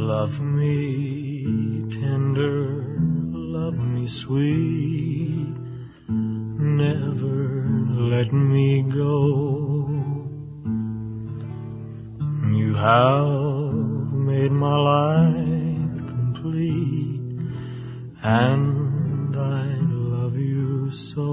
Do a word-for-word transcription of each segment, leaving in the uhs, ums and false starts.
Love me tender, love me sweet, never let me go. You have made my life complete, and I love you so.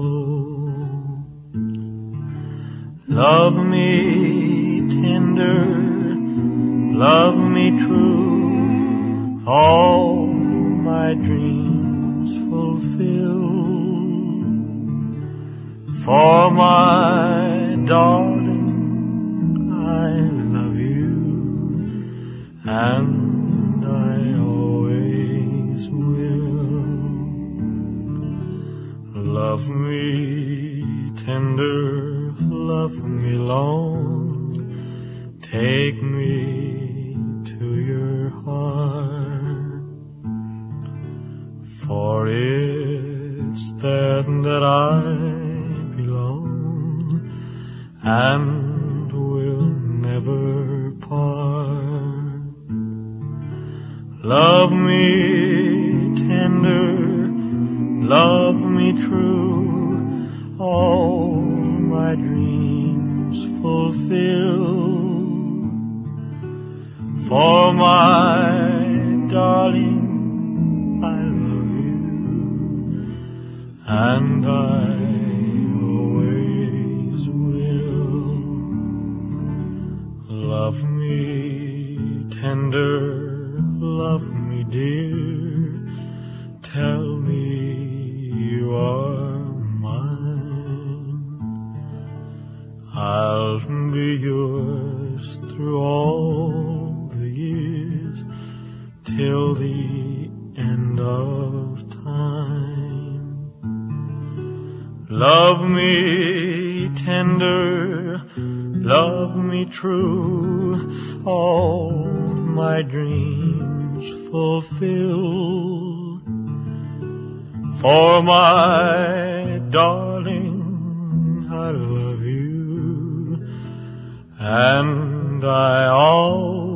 Love me tender, love me true, all my dreams fulfill. For my darling, I love you, and I always will. Love me tender, love me long, take me to your heart, for it's there that I belong and will never part. Love me tender, love me true, all my dreams fulfill. For my darling, I love you, and I always will. Love me tender, love me dear, tell me you are mine. I'll be yours through all the years, till the end of time. Love me tender, love me true, all my dreams fulfill. For my darling, I love you, and I always